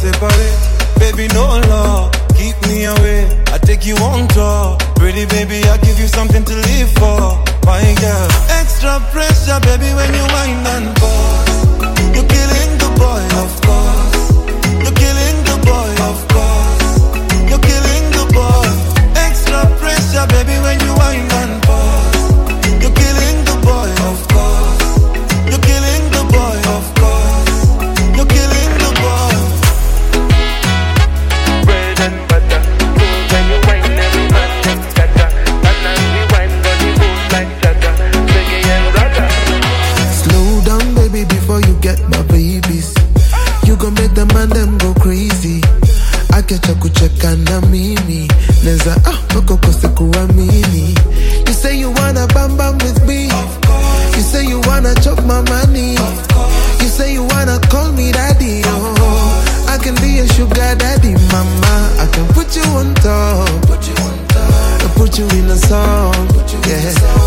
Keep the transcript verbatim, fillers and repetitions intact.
separate. Baby, no law, keep me away. I take you on tour. Pretty baby, I give you something to live for. My girl, extra pressure, baby, when you wind and pause. You're killing the boy, of course. You're killing the boy, of course. You're killing the boy. Extra pressure, baby, when you wind and pause. You're killing the boy, of course. You're killing the boy, of course. You're killing the boy. Bread and butter, cool when you wine, every man just scatter. And then we wine, got the moves like chatter, reggae and ragga. Slow down, baby, before you get my babies. You gon' make them and them go crazy. I get a kucheka na mimi. Neza ah, bako kose kuwa mini. You say you wanna bam bam with me. You say you wanna chop my money. You say you wanna call me daddy. Oh, I can be a sugar daddy, mama. I can put you on top. Put you on top. I put you in a song. Yeah.